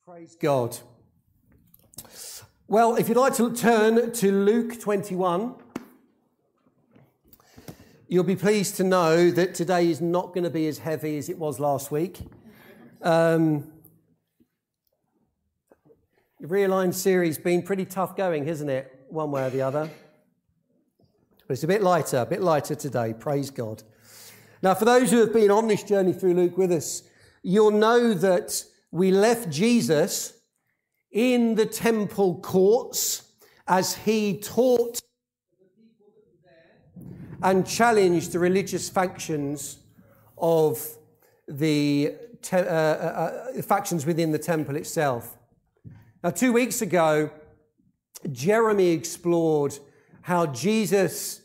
Praise God. Well, if you'd like to turn to Luke 21, you'll be pleased to know that today is not going to be as heavy as it was last week. The Realign series been pretty tough going, hasn't it? One way or the other. But it's a bit lighter today. Praise God. Now, for those who have been on this journey through Luke with us, you'll know that we left Jesus in the temple courts as he taught the people that were there and challenged the religious factions of the factions within the temple itself. Now, 2 weeks ago, Jeremy explored how Jesus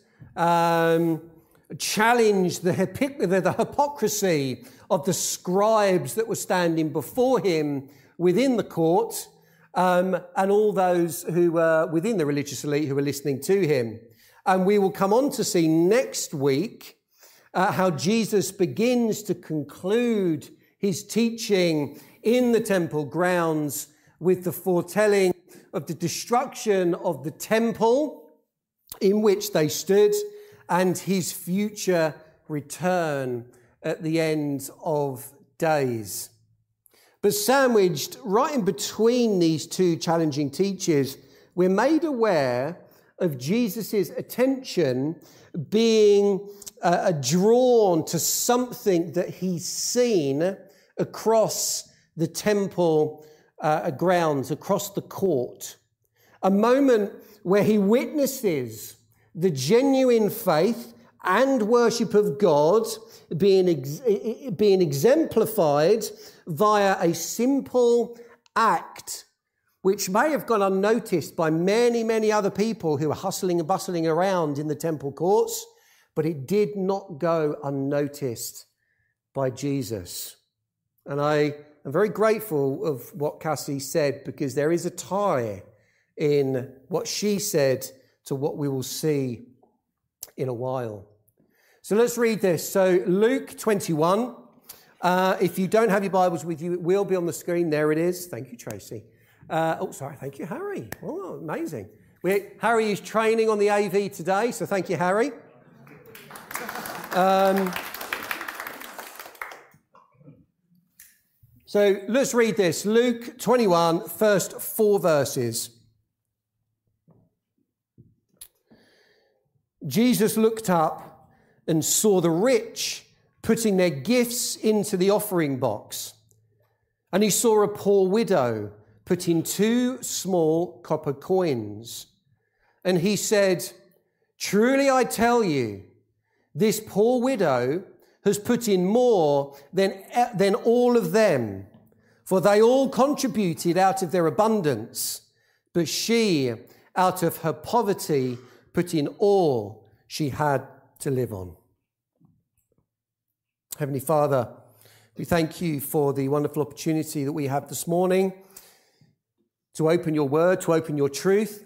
challenged the hypocrisy of the scribes that were standing before him within the court, and all those who were within the religious elite who were listening to him. And we will come on to see next week how Jesus begins to conclude his teaching in the temple grounds with the foretelling of the destruction of the temple in which they stood and his future return at the end of days. But sandwiched right in between these two challenging teachers, we're made aware of Jesus' attention being drawn to something that he's seen across the temple grounds, across the court. A moment where he witnesses the genuine faith and worship of God being exemplified via a simple act which may have gone unnoticed by many, many other people who were hustling and bustling around in the temple courts, but it did not go unnoticed by Jesus. And I am very grateful of what Cassie said, because there is a tie in what she said to what we will see in a while. So let's read this. So Luke 21. If you don't have your Bibles with you, it will be on the screen. There it is. Thank you, Tracy. Thank you, Harry. Oh, amazing. Harry is training on the AV today, so thank you, Harry. So let's read this. Luke 21, first 4 verses. Jesus looked up and saw the rich putting their gifts into the offering box. And he saw a poor widow put in 2 small copper coins. And he said, "Truly I tell you, this poor widow has put in more than all of them, for they all contributed out of their abundance, but she, out of her poverty, put in all she had to live on." Heavenly Father, we thank you for the wonderful opportunity that we have this morning to open your word, to open your truth.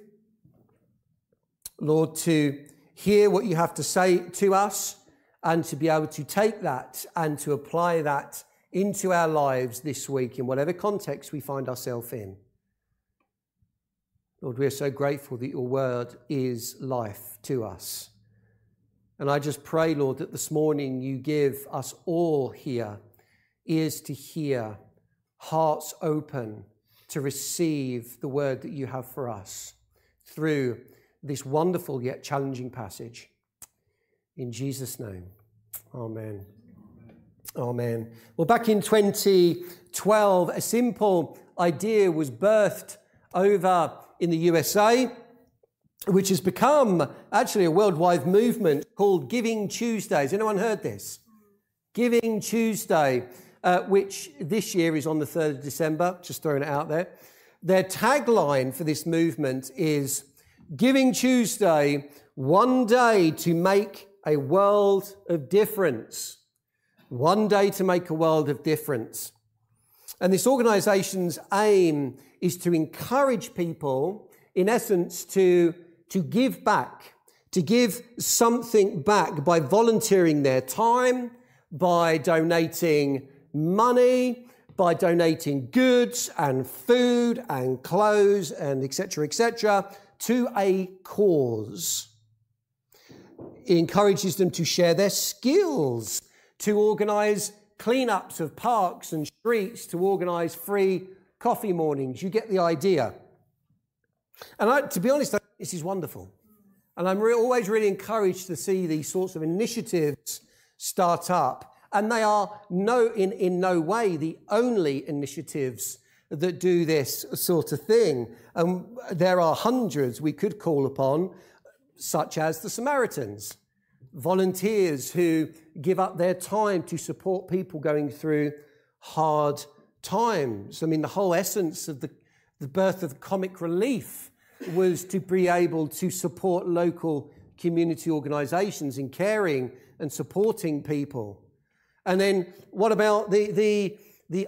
Lord, to hear what you have to say to us and to be able to take that and to apply that into our lives this week in whatever context we find ourselves in. Lord, we are so grateful that your word is life to us. And I just pray, Lord, that this morning you give us all here ears to hear, hearts open to receive the word that you have for us through this wonderful yet challenging passage. In Jesus' name, amen. Amen. Well, back in 2012, a simple idea was birthed over in the USA, which has become actually a worldwide movement called Giving Tuesday. Has anyone heard this? Giving Tuesday, which this year is on the 3rd of December, just throwing it out there. Their tagline for this movement is Giving Tuesday, one day to make a world of difference. One day to make a world of difference. And this organisation's aim is to encourage people, in essence, to give back, to give something back by volunteering their time, by donating money, by donating goods and food and clothes and etc., to a cause. It encourages them to share their skills, to organise cleanups of parks and streets, to organise free coffee mornings. You get the idea. And to be honest, this is wonderful. And I'm always really encouraged to see these sorts of initiatives start up. And they are in no way the only initiatives that do this sort of thing. There are hundreds we could call upon, such as the Samaritans, volunteers who give up their time to support people going through hard times. I mean, the whole essence of the birth of Comic Relief was to be able to support local community organisations in caring and supporting people. And then what about the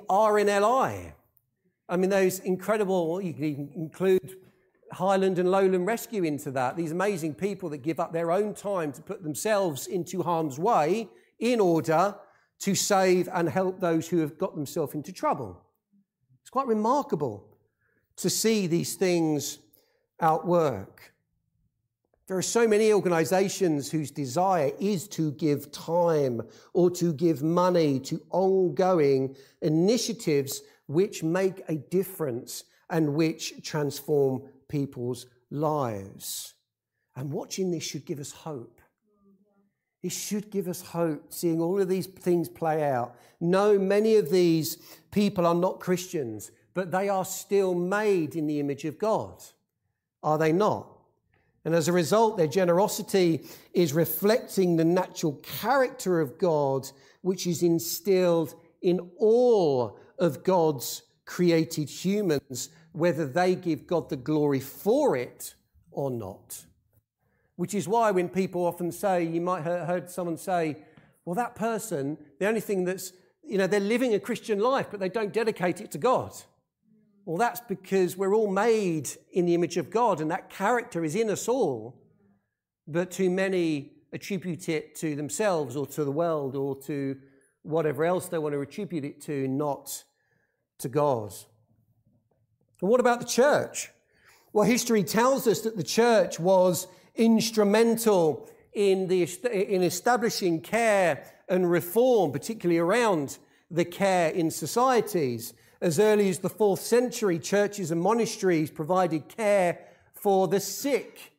RNLI? I mean, those incredible, you can even include Highland and Lowland Rescue into that, these amazing people that give up their own time to put themselves into harm's way in order to save and help those who have got themselves into trouble. It's quite remarkable to see these things outwork. There are so many organisations whose desire is to give time or to give money to ongoing initiatives which make a difference and which transform people's lives. And watching this should give us hope. It should give us hope, seeing all of these things play out. No, many of these people are not Christians, but they are still made in the image of God. Are they not? And as a result, their generosity is reflecting the natural character of God, which is instilled in all of God's created humans, whether they give God the glory for it or not. Which is why when people often say, you might have heard someone say, well, that person, the only thing that's, they're living a Christian life, but they don't dedicate it to God. Well, that's because we're all made in the image of God, and that character is in us all. But too many attribute it to themselves or to the world or to whatever else they want to attribute it to, not to God. And what about the church? Well, history tells us that the church was instrumental in establishing care and reform, particularly around the care in societies. As early as the 4th century, churches and monasteries provided care for the sick,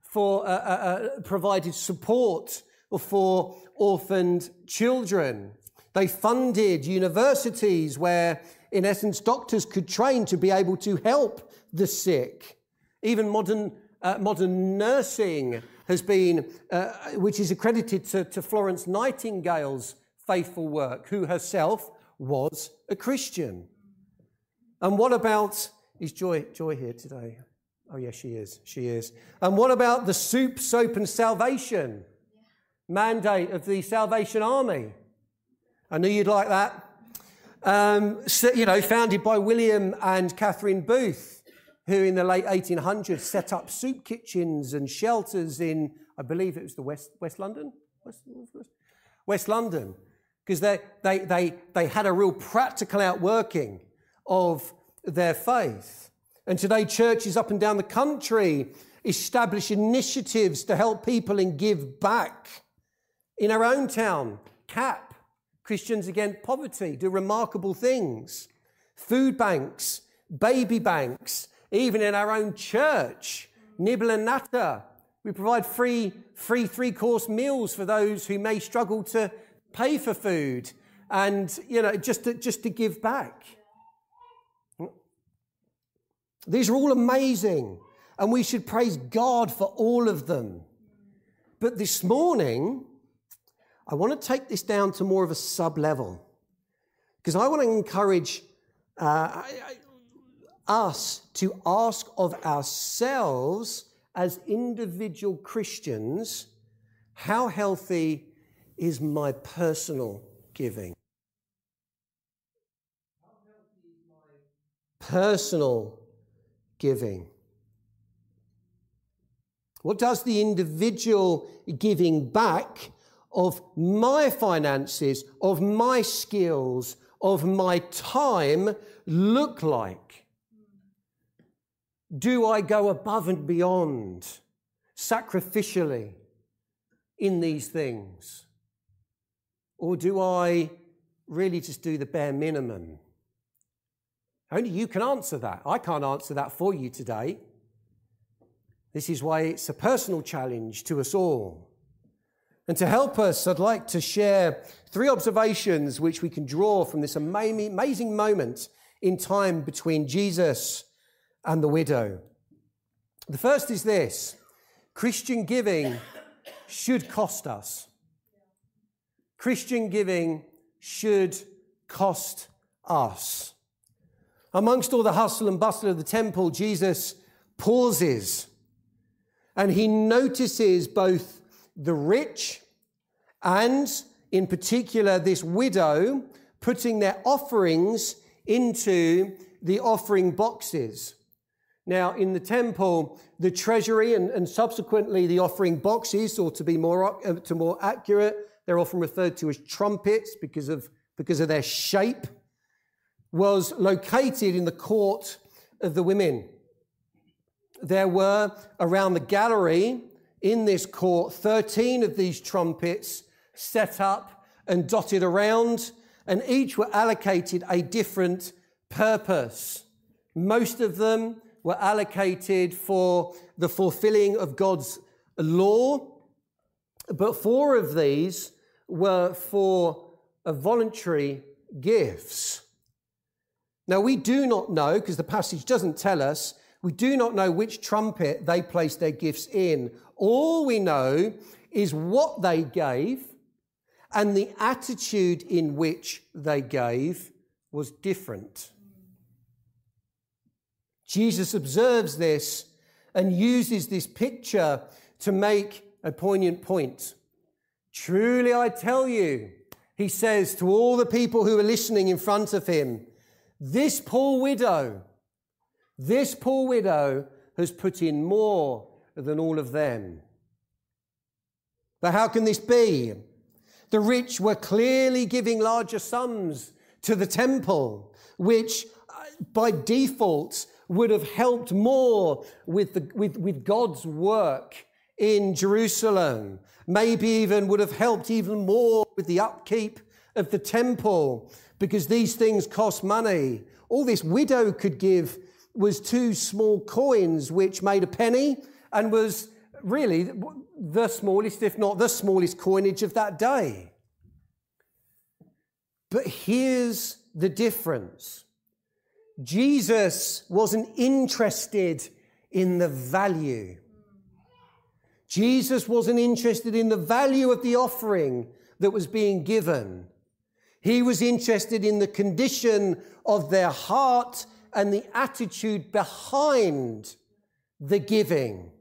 provided support for orphaned children. They funded universities where, in essence, doctors could train to be able to help the sick. Even modern nursing has been, which is accredited to Florence Nightingale's faithful work, who herself was a Christian. And what about, is Joy here today? Oh, yes, she is. And what about the soup, soap and salvation mandate of the Salvation Army? I knew you'd like that. Founded by William and Catherine Booth, who in the late 1800s set up soup kitchens and shelters in, I believe it was the West London, because they had a real practical outworking of their faith. And today churches up and down the country establish initiatives to help people and give back. In our own town, CAP, Christians Against Poverty, do remarkable things. Food banks, baby banks, even in our own church, Nibble and Natter, we provide free 3-course meals for those who may struggle to pay for food, and just to give back. These are all amazing, and we should praise God for all of them. But this morning, I want to take this down to more of a sub-level, because I want to encourage us to ask of ourselves as individual Christians, how healthy is my personal giving? How healthy is my personal giving? What does the individual giving back of my finances, of my skills, of my time look like? Do I go above and beyond sacrificially in these things? Or do I really just do the bare minimum? Only you can answer that. I can't answer that for you today. This is why it's a personal challenge to us all. And to help us, I'd like to share 3 observations which we can draw from this amazing moment in time between Jesus and the widow. The first is this: Christian giving should cost us. Christian giving should cost us. Amongst all the hustle and bustle of the temple, Jesus pauses and he notices both the rich and, in particular, this widow putting their offerings into the offering boxes. Now, in the temple, the treasury and subsequently the offering boxes, or to be more accurate, they're often referred to as trumpets because of their shape, was located in the court of the women. There were, around the gallery in this court, 13 of these trumpets set up and dotted around, and each were allocated a different purpose. Most of them were allocated for the fulfilling of God's law, but 4 of these were for voluntary gifts. Now, we do not know, because the passage doesn't tell us, we do not know which trumpet they placed their gifts in. All we know is what they gave, and the attitude in which they gave was different. Jesus observes this and uses this picture to make a poignant point. Truly I tell you, he says to all the people who are listening in front of him, this poor widow has put in more than all of them. But how can this be? The rich were clearly giving larger sums to the temple, which by default would have helped more with God's work in Jerusalem. Maybe even would have helped even more with the upkeep of the temple, because these things cost money. All this widow could give was 2 small coins, which made a penny, and was really the smallest, if not the smallest, coinage of that day. But here's the difference. Jesus wasn't interested in the value. Jesus wasn't interested in the value of the offering that was being given. He was interested in the condition of their heart and the attitude behind the giving.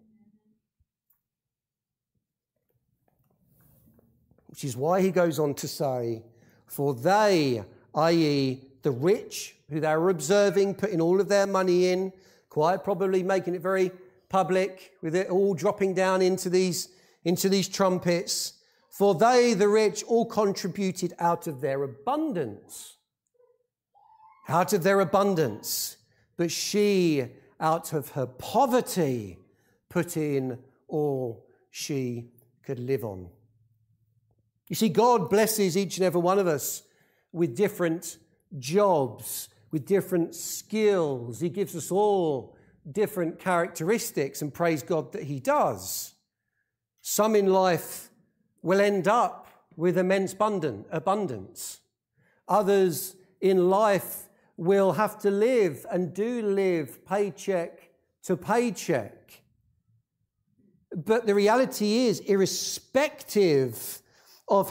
Which is why he goes on to say, for they, i.e. the rich, who they were observing, putting all of their money in, quite probably making it very public, with it all dropping down into these trumpets. For they, the rich, all contributed out of their abundance. Out of their abundance. But she, out of her poverty, put in all she could live on. You see, God blesses each and every one of us with different jobs, with different skills. He gives us all different characteristics, and praise God that he does. Some in life will end up with immense abundance. Others in life will have to live and do live paycheck to paycheck. But the reality is, irrespective of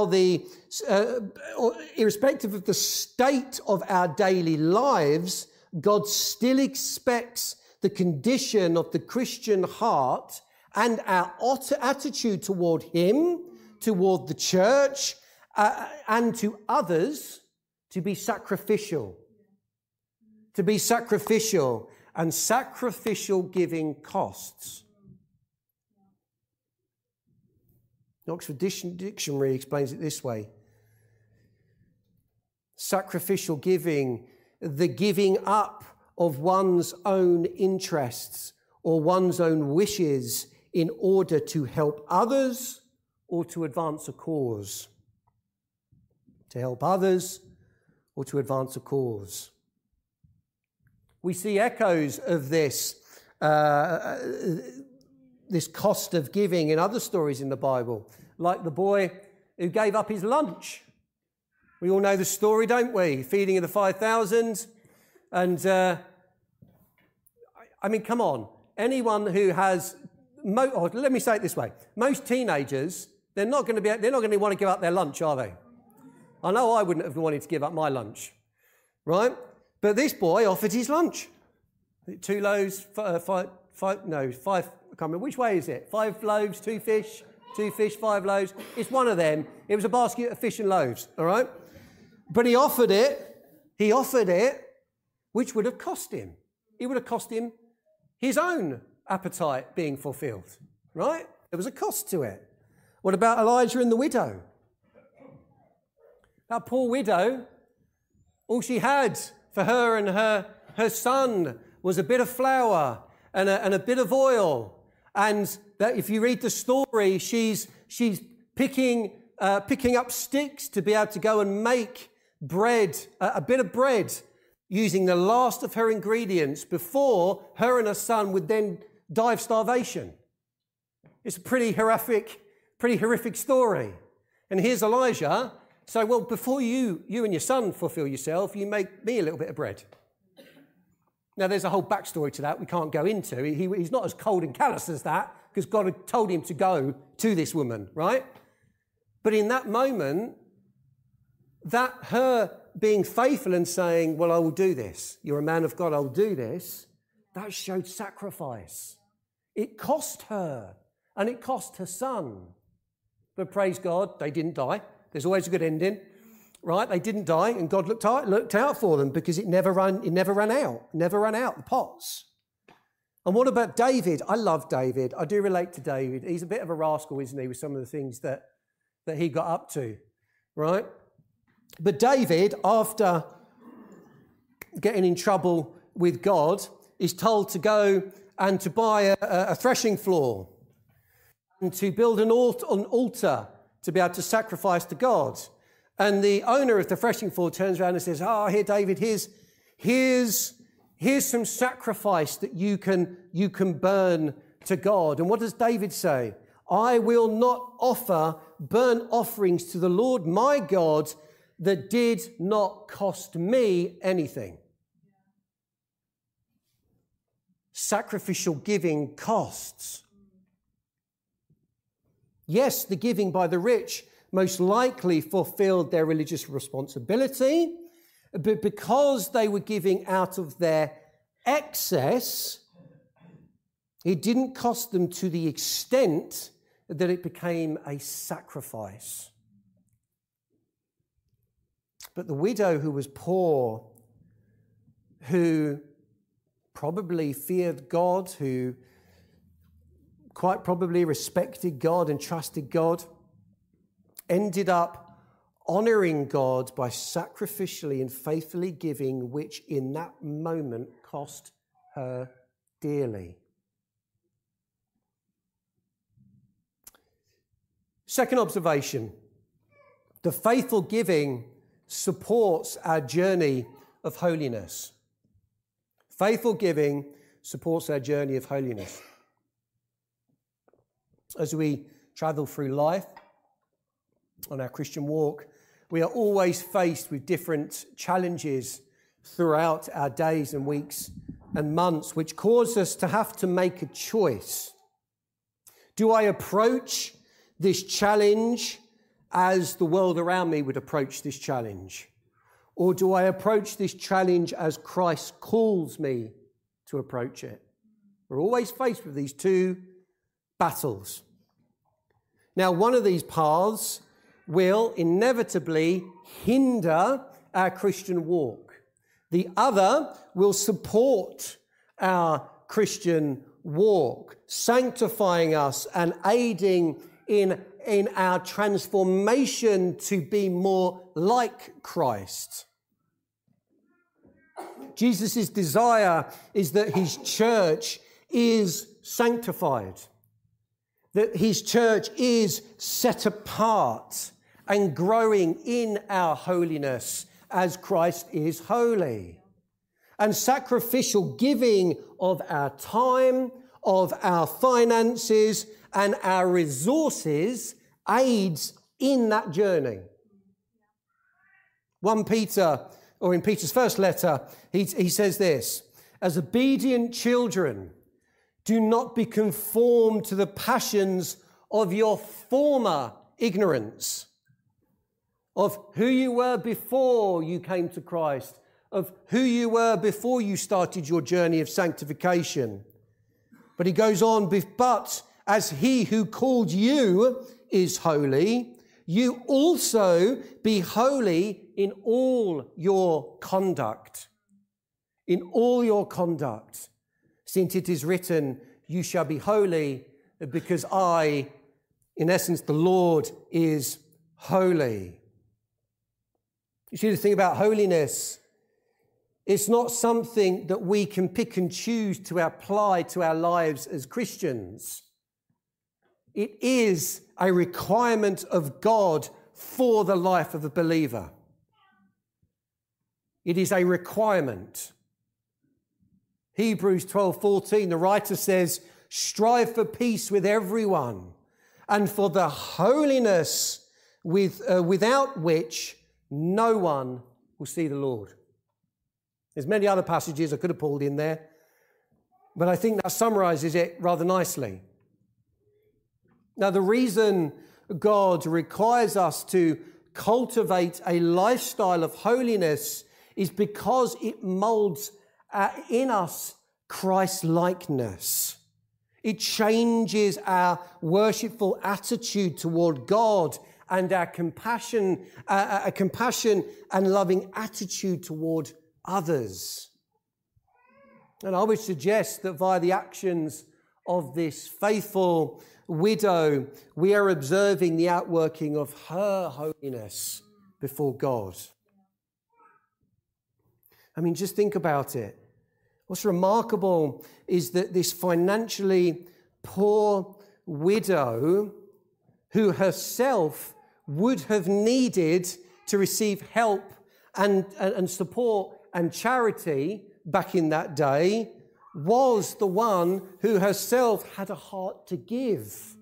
irrespective of the state of our daily lives, God still expects the condition of the Christian heart and our attitude toward him, toward the church, and to others to be sacrificial. To be sacrificial, and sacrificial giving costs. The Oxford Dictionary explains it this way. Sacrificial giving, the giving up of one's own interests or one's own wishes in order to help others or to advance a cause. To help others or to advance a cause. We see echoes of this cost of giving in other stories in the Bible, like the boy who gave up his lunch. We all know the story, don't we? Feeding of the 5,000. And I mean, come on. Anyone who has, let me say it this way. Most teenagers, they're not going to want to give up their lunch, are they? I know I wouldn't have wanted to give up my lunch, right? But this boy offered his lunch. 2 loaves, five, I can't remember. Which way is it? 5 loaves, 2 fish, 5 loaves. It's one of them. It was a basket of fish and loaves, all right? But he offered it, which would have cost him. It would have cost him his own appetite being fulfilled, right? There was a cost to it. What about Elijah and the widow? That poor widow, all she had for her and her son was a bit of flour and a bit of oil. And that if you read the story, she's picking up sticks to be able to go and make bread, a bit of bread, using the last of her ingredients before her and her son would then die of starvation. It's a pretty horrific story. And here's Elijah. So, well, before you and your son fulfill yourself, you make me a little bit of bread. Now, there's a whole backstory to that we can't go into. He's not as cold and callous as that because God had told him to go to this woman, right? But in that moment, that her being faithful and saying, well, I will do this. You're a man of God, I will do this. That showed sacrifice. It cost her and it cost her son. But praise God, they didn't die. There's always a good ending, right? They didn't die, and God looked out for them because it never ran out, the pots. And what about David? I love David. I do relate to David. He's a bit of a rascal, isn't he, with some of the things that he got up to, right? But David, after getting in trouble with God, is told to go and to buy a threshing floor and to build an altar to be able to sacrifice to God. And the owner of the threshing floor turns around and says, here, David, here's some sacrifice that you can burn to God. And what does David say? I will not offer burnt offerings to the Lord my God that did not cost me anything. Sacrificial giving costs. Yes, the giving by the rich most likely fulfilled their religious responsibility, but because they were giving out of their excess, it didn't cost them to the extent that it became a sacrifice. But the widow who was poor, who probably feared God, who quite probably respected God and trusted God, ended up honouring God by sacrificially and faithfully giving, which in that moment cost her dearly. Second observation, the faithful giving supports our journey of holiness. Faithful giving supports our journey of holiness. As we travel through life on our Christian walk, we are always faced with different challenges throughout our days and weeks and months, which cause us to have to make a choice. Do I approach this challenge as the world around me would approach this challenge? Or do I approach this challenge as Christ calls me to approach it? We're always faced with these two battles. Now, one of these paths will inevitably hinder our Christian walk. The other will support our Christian walk, sanctifying us and aiding in our transformation to be more like Christ. Jesus' desire is that his church is sanctified, that his church is set apart and growing in our holiness as Christ is holy. And sacrificial giving of our time, of our finances, and our resources aids in that journey. 1 Peter, or in Peter's first letter, he says this: as obedient children, do not be conformed to the passions of your former ignorance, of who you were before you came to Christ, of who you were before you started your journey of sanctification. But he goes on, but as he who called you is holy, you also be holy in all your conduct. In all your conduct. Since it is written, you shall be holy because I, in essence, the Lord is holy. You see, the thing about holiness, it's not something that we can pick and choose to apply to our lives as Christians. It is a requirement of God for the life of a believer. It is a requirement. Hebrews 12:14, the writer says, strive for peace with everyone and for the holiness without which no one will see the Lord. There's many other passages I could have pulled in there, but I think that summarizes it rather nicely. Now, the reason God requires us to cultivate a lifestyle of holiness is because it molds in us Christ-likeness. It changes our worshipful attitude toward God and our compassion and loving attitude toward others. And I would suggest that via the actions of this faithful widow, we are observing the outworking of her holiness before God. I mean, just think about it. What's remarkable is that this financially poor widow, who herself would have needed to receive help and support and charity back in that day, was the one who herself had a heart to give.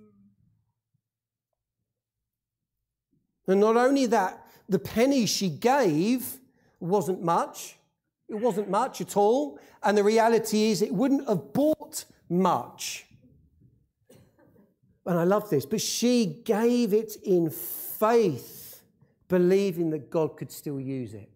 And not only that, the penny she gave wasn't much. It wasn't much at all. And the reality is it wouldn't have bought much. And I love this. But she gave it in faith, believing that God could still use it.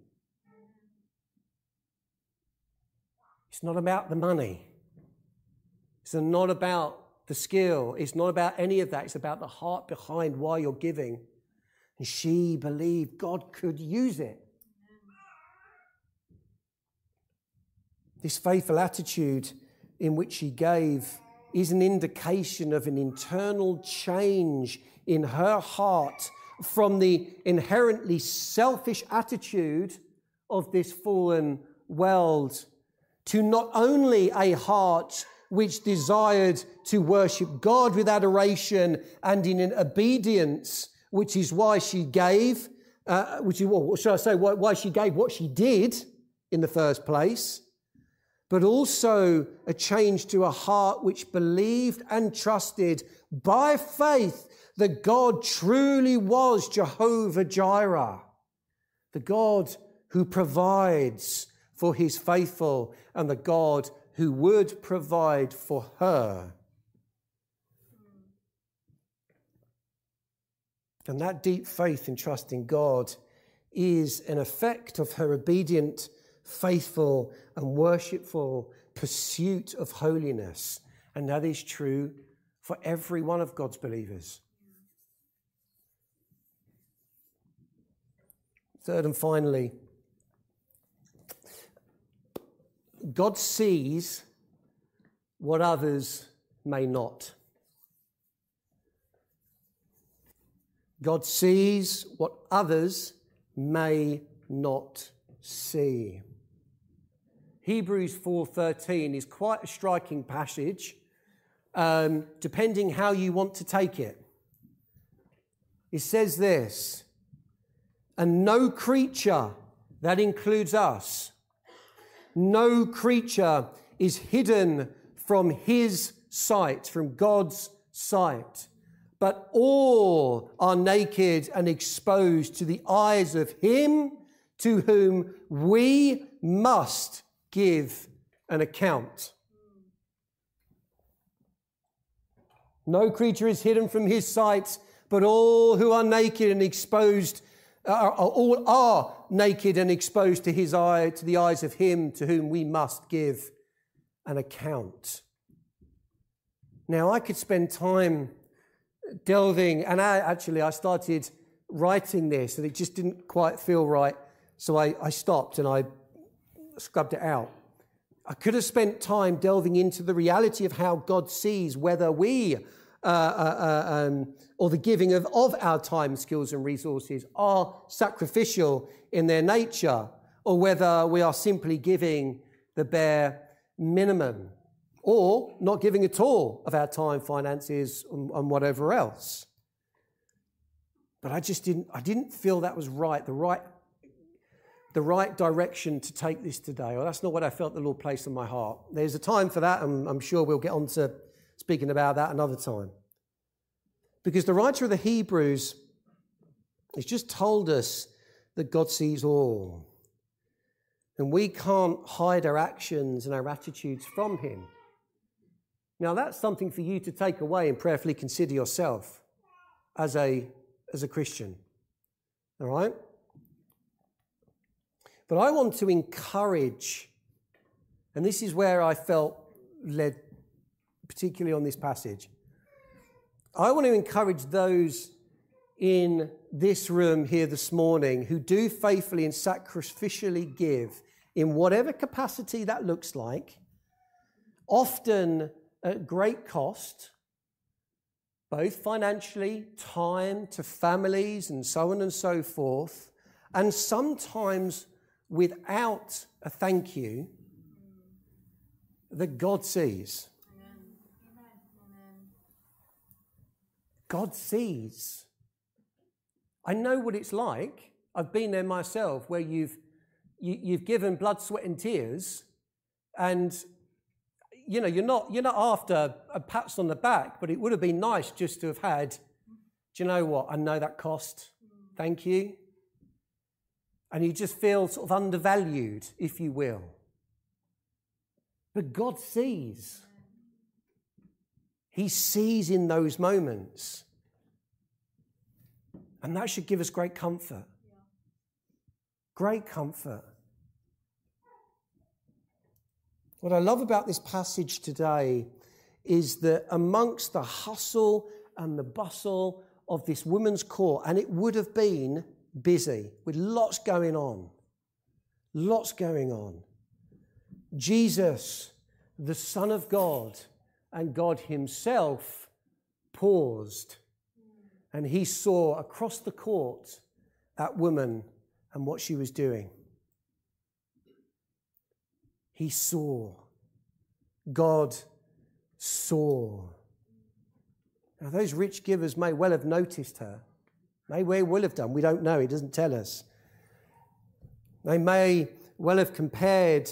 It's not about the money. It's not about the skill. It's not about any of that. It's about the heart behind why you're giving. And she believed God could use it. This faithful attitude in which she gave is an indication of an internal change in her heart from the inherently selfish attitude of this fallen world to not only a heart which desired to worship God with adoration and in obedience, which is why she gave, why she gave what she did in the first place, but also a change to a heart which believed and trusted by faith that God truly was Jehovah Jireh, the God who provides for his faithful and the God who would provide for her. And that deep faith and trust in God is an effect of her obedient, faithful and worshipful pursuit of holiness. And that is true for every one of God's believers. Third and finally, God sees what others may not. God sees what others may not see. Hebrews 4:13 is quite a striking passage, depending how you want to take it. It says this, and no creature, that includes us, no creature is hidden from his sight, from God's sight, but all are naked and exposed to the eyes of him to whom we must give an account. No creature is hidden from his sight, but all who are naked and exposed, all are naked and exposed to his eye, to the eyes of him to whom we must give an account. Now, I could spend time delving, and I started writing this, and it just didn't quite feel right, so I stopped and I scrubbed it out. I could have spent time delving into the reality of how God sees whether we, or the giving of our time, skills and resources are sacrificial in their nature, or whether we are simply giving the bare minimum, or not giving at all of our time, finances, and whatever else. But I didn't feel that was right, the right direction to take this today. Or that's not what I felt the Lord placed on my heart. There's a time for that, and I'm sure we'll get on to speaking about that another time. Because the writer of the Hebrews has just told us that God sees all. And we can't hide our actions and our attitudes from him. Now, that's something for you to take away and prayerfully consider yourself as a Christian. All right? But I want to encourage, and this is where I felt led, particularly on this passage. I want to encourage those in this room here this morning who do faithfully and sacrificially give in whatever capacity that looks like, often at great cost, both financially, time to families and so on and so forth, and sometimes without a thank you, that God sees. God sees. I know what it's like. I've been there myself, where you've given blood, sweat, and tears, and you're not after a pats on the back, but it would have been nice just to have had, do you know what? I know that cost. Thank you. And you just feel sort of undervalued, if you will. But God sees. He sees in those moments. And that should give us great comfort. Great comfort. What I love about this passage today is that amongst the hustle and the bustle of this woman's court, and it would have been busy with lots going on, Jesus, the Son of God, and God himself paused, and he saw across the court that woman and what she was doing. He saw. God saw. Now, those rich givers may well have noticed her. May well have done. We don't know. He doesn't tell us. They may well have compared.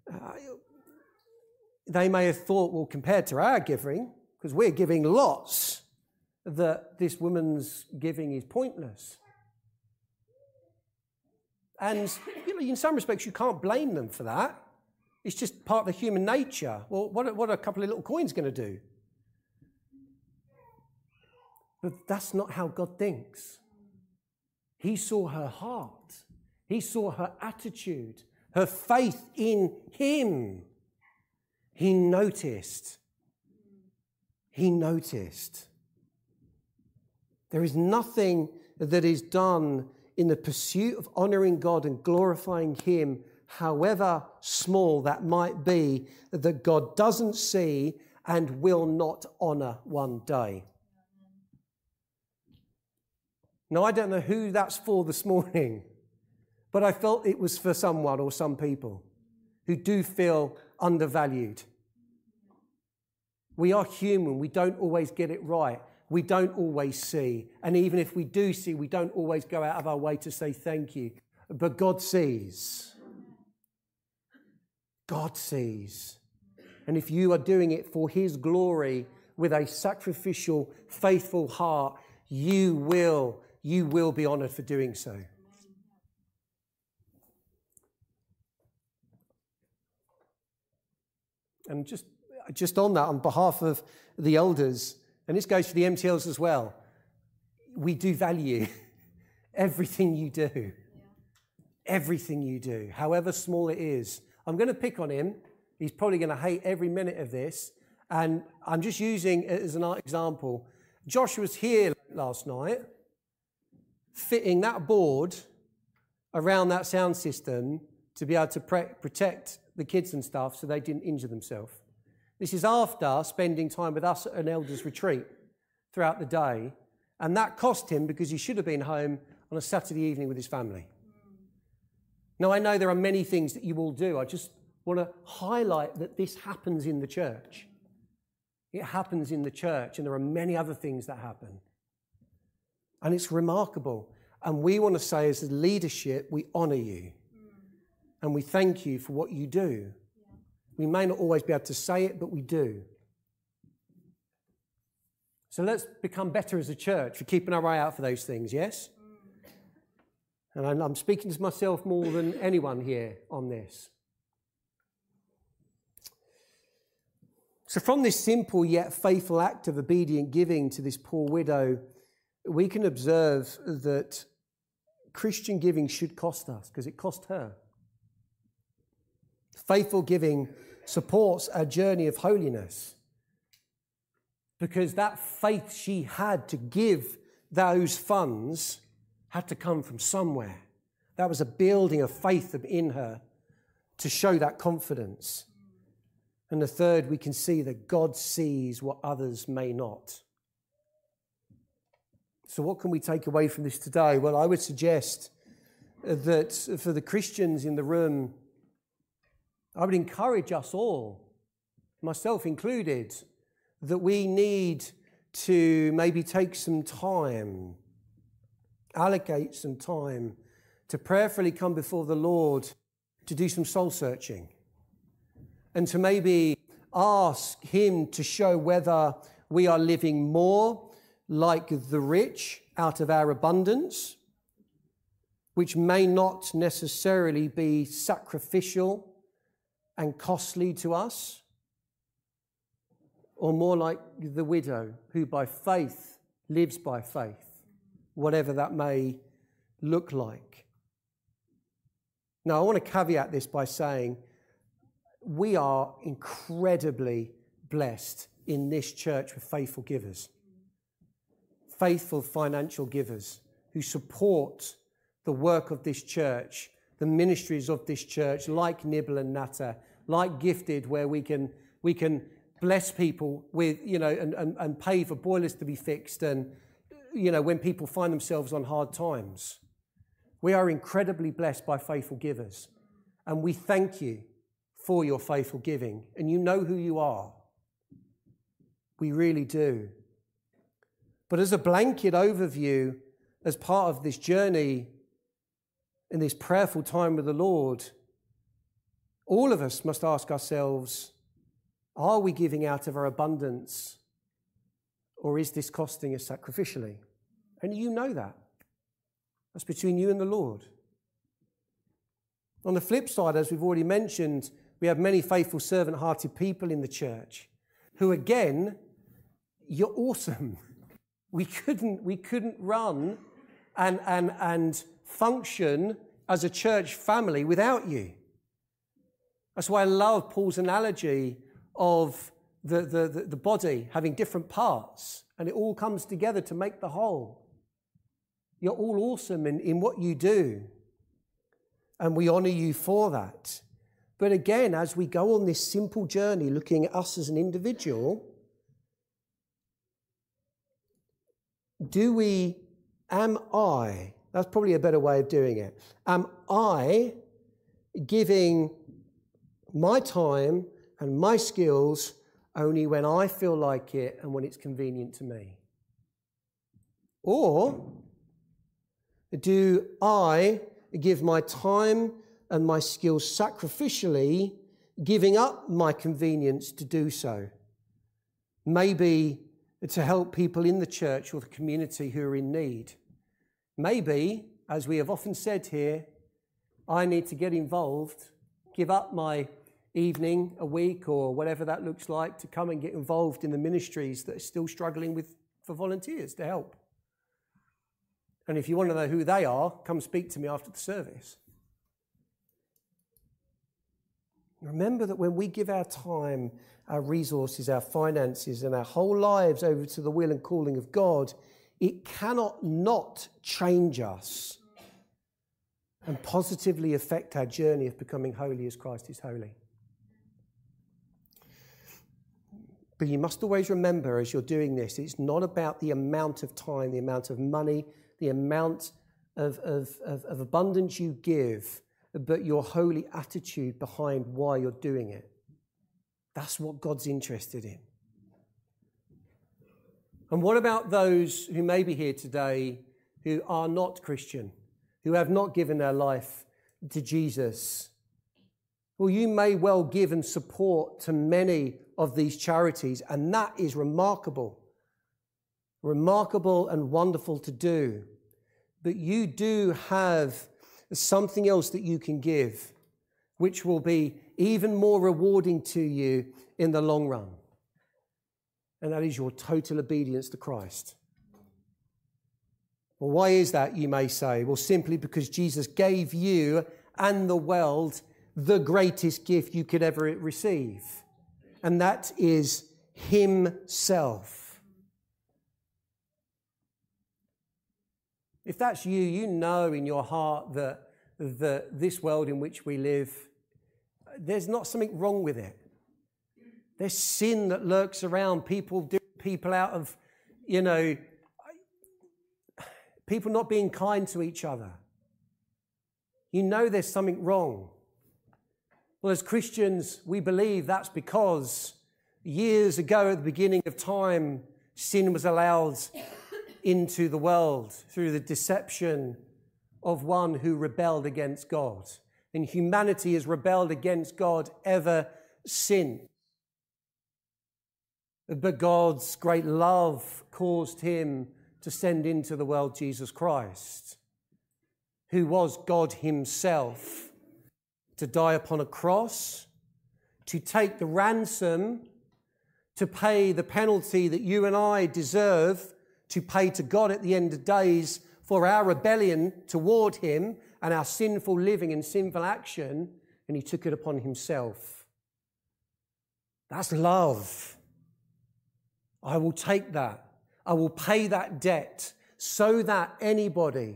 They may have thought, well, compared to our giving, because we're giving lots, that this woman's giving is pointless. And in some respects, you can't blame them for that. It's just part of the human nature. Well, what are a couple of little coins going to do? But that's not how God thinks. He saw her heart. He saw her attitude, her faith in him. He noticed. He noticed. There is nothing that is done in the pursuit of honoring God and glorifying him, however small that might be, that God doesn't see and will not honor one day. Now, I don't know who that's for this morning, but I felt it was for someone or some people who do feel undervalued. We are human. We don't always get it right. We don't always see. And even if we do see, we don't always go out of our way to say thank you. But God sees. God sees. And if you are doing it for his glory with a sacrificial, faithful heart, you will be honored for doing so. And just on that, on behalf of the elders, and this goes for the MTLs as well, we do value everything you do. Yeah. Everything you do, however small it is. I'm going to pick on him. He's probably going to hate every minute of this. And I'm just using it as an example. Josh was here last night, fitting that board around that sound system to be able to protect the kids and stuff so they didn't injure themselves. This is after spending time with us at an elders retreat throughout the day. And that cost him because he should have been home on a Saturday evening with his family. Now, I know there are many things that you all do. I just want to highlight that this happens in the church. It happens in the church, and there are many other things that happen. And it's remarkable. And we want to say as a leadership, we honour you. And we thank you for what you do. We may not always be able to say it, but we do. So let's become better as a church for keeping our eye out for those things, yes? And I'm speaking to myself more than anyone here on this. So from this simple yet faithful act of obedient giving to this poor widow, we can observe that Christian giving should cost us, because it cost her. Faithful giving supports our journey of holiness, because that faith she had to give those funds had to come from somewhere. That was a building of faith in her to show that confidence. And the third, we can see that God sees what others may not. So what can we take away from this today? Well, I would suggest that for the Christians in the room, I would encourage us all, myself included, that we need to maybe take some time, allocate some time to prayerfully come before the Lord to do some soul searching and to maybe ask him to show whether we are living more like the rich out of our abundance, which may not necessarily be sacrificial and costly to us, or more like the widow who by faith lives by faith, whatever that may look like. Now, I want to caveat this by saying we are incredibly blessed in this church with faithful givers, faithful financial givers who support the work of this church, the ministries of this church, like Nibble and Natta, like Gifted, where we can bless people with, and pay for boilers to be fixed, and when people find themselves on hard times. We are incredibly blessed by faithful givers, and we thank you for your faithful giving, and you know who you are. We really do. But as a blanket overview, as part of this journey in this prayerful time with the Lord, all of us must ask ourselves, are we giving out of our abundance, or is this costing us sacrificially? And you know that. That's between you and the Lord. On the flip side, as we've already mentioned, we have many faithful, servant-hearted people in the church who, again, you're awesome. We couldn't run and function as a church family without you. That's why I love Paul's analogy of the body having different parts, and it all comes together to make the whole. You're all awesome in what you do, and we honor you for that. But again, as we go on this simple journey, looking at us as an individual, do we Am I, that's probably a better way of doing it, am I giving my time and my skills only when I feel like it and when it's convenient to me? Or do I give my time and my skills sacrificially, giving up my convenience to do so? Maybe to help people in the church or the community who are in need. Maybe, as we have often said here, I need to get involved, give up my evening, a week, or whatever that looks like, to come and get involved in the ministries that are still struggling for volunteers to help. And if you want to know who they are, come speak to me after the service. Remember that when we give our time, our resources, our finances, and our whole lives over to the will and calling of God, it cannot not change us and positively affect our journey of becoming holy as Christ is holy. But you must always remember as you're doing this, it's not about the amount of time, the amount of money, the amount of abundance you give, but your holy attitude behind why you're doing it. That's what God's interested in. And what about those who may be here today who are not Christian, who have not given their life to Jesus? Well, you may well give and support to many of these charities, and that is remarkable and wonderful to do. But you do have something else that you can give, which will be even more rewarding to you in the long run. And that is your total obedience to Christ. Well, why is that, you may say? Well, simply because Jesus gave you and the world the greatest gift you could ever receive. And that is himself. If that's you, you know in your heart that this world in which we live, there's not something wrong with it. There's sin that lurks around, people out of, people not being kind to each other. You know there's something wrong. Well, as Christians, we believe that's because years ago at the beginning of time, sin was allowed into the world through the deception of one who rebelled against God. And humanity has rebelled against God ever since. But God's great love caused him to send into the world Jesus Christ, who was God himself, to die upon a cross, to take the ransom, to pay the penalty that you and I deserve, to pay to God at the end of days for our rebellion toward him and our sinful living and sinful action, and he took it upon himself. That's love. I will take that. I will pay that debt so that anybody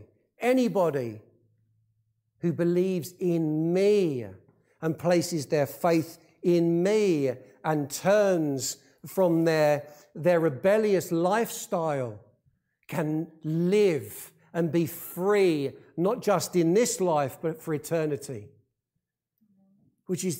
who believes in me and places their faith in me and turns from their rebellious lifestyle can live and be free, not just in this life, but for eternity. Which is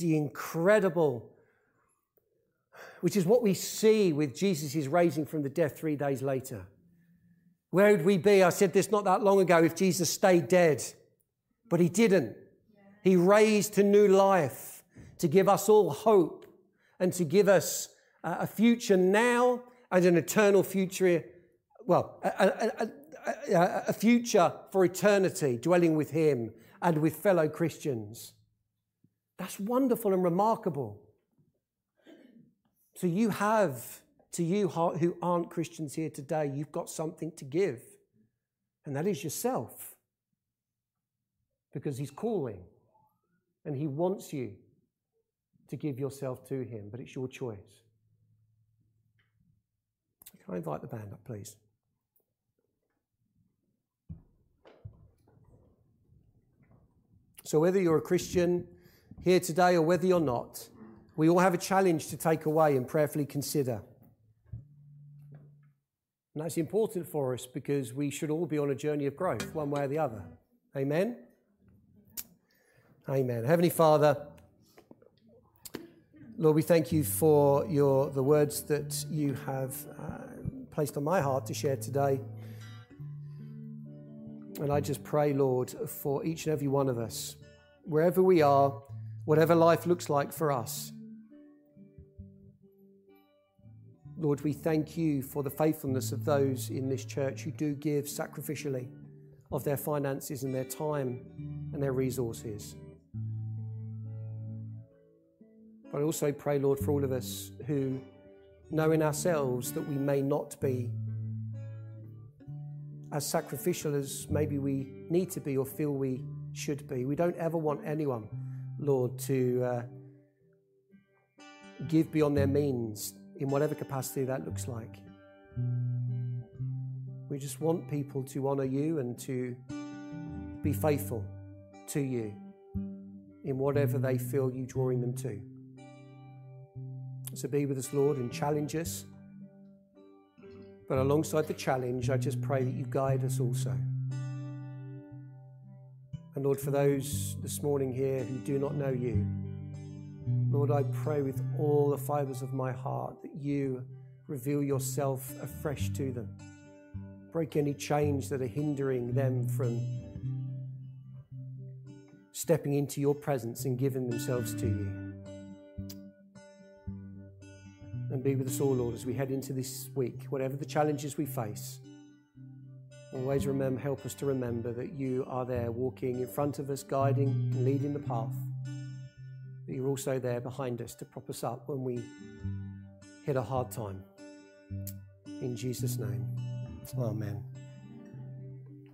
which is what we see with Jesus' raising from the dead 3 days later. Where would we be? I said this not that long ago, if Jesus stayed dead. But he didn't. He raised to new life to give us all hope and to give us a future now and an eternal future, a future for eternity, dwelling with him and with fellow Christians. That's wonderful and remarkable. So you who aren't Christians here today, you've got something to give. And that is yourself. Because he's calling and he wants you to give yourself to him, but it's your choice. Can I invite the band up, please? So whether you're a Christian here today or whether you're not, we all have a challenge to take away and prayerfully consider. And that's important for us because we should all be on a journey of growth, one way or the other. Amen? Amen. Heavenly Father, Lord, we thank you for the words that you have placed on my heart to share today. And I just pray, Lord, for each and every one of us, wherever we are, whatever life looks like for us. Lord, we thank you for the faithfulness of those in this church who do give sacrificially of their finances and their time and their resources. But I also pray, Lord, for all of us who know in ourselves that we may not be as sacrificial as maybe we need to be or feel we should be. We don't ever want anyone, Lord, to give beyond their means in whatever capacity that looks like. We just want people to honour you and to be faithful to you in whatever they feel you drawing them to. So be with us, Lord, and challenge us. But alongside the challenge, I just pray that you guide us also. And Lord, for those this morning here who do not know you, Lord, I pray with all the fibres of my heart that you reveal yourself afresh to them. Break any chains that are hindering them from stepping into your presence and giving themselves to you. And be with us all, Lord, as we head into this week, whatever the challenges we face. Always help us to remember that you are there walking in front of us, guiding and leading the path. But you're also there behind us to prop us up when we hit a hard time. In Jesus' name, amen.